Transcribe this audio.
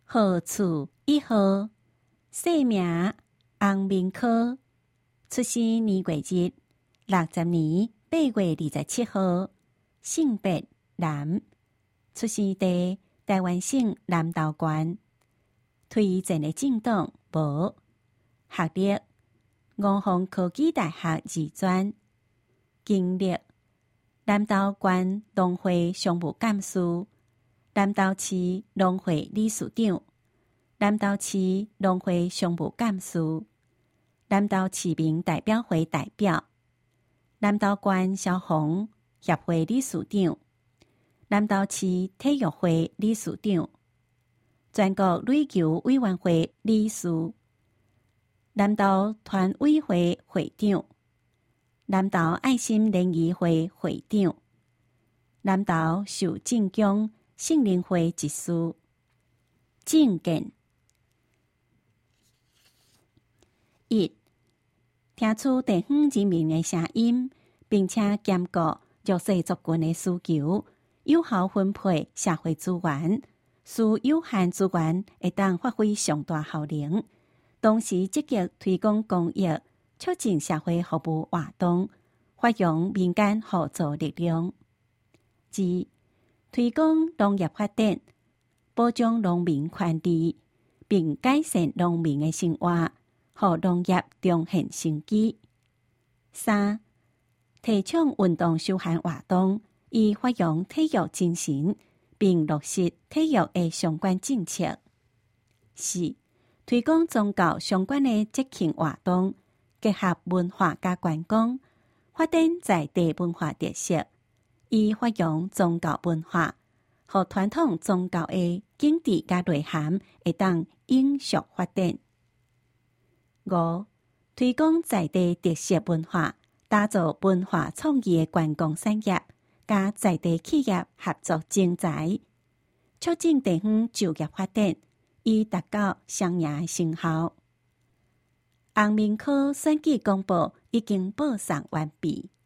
号厝1號，姓名洪明科，出生年月日60年8月27號，性別男，出生地台灣省南投縣，推薦的政黨無，學歷吳峰科技大學二專，經歷南投縣農會常務幹事，南投市農會理事長，南投市農會常務幹事，南投市民代表會代表，南投縣消防協會理事長，南投市體育會理事長，全國壘球委員會理事，南投團委會會長，南投愛心聯誼會會長，南投受正宮聖靈會執事。政見1，聽出地方人民的聲音，並且兼顧弱勢族群的需求，有效分配社會資源，使有限資源會當發揮上大效能，同時積極推廣公益，促進社會服務活動，發揚民間合作力量。2，推廣農業發展，保障農民權利，並改善農民的生活，讓農業重現生機。3，提倡運動休閒活動，以發揚體育精神，並落實體育的相關政策。4，推廣宗教相關的節慶活動，結合文化加觀光，發展在地文化特色，以發揚宗教文化，和傳統宗教的經典加內涵會當永續發展。5，推廣在地特色文化，打造文化創意的觀光產業，加在地企業合作徵才，促進地方就業發展，以達到雙贏的成效。洪明科選舉公報已經報送完畢。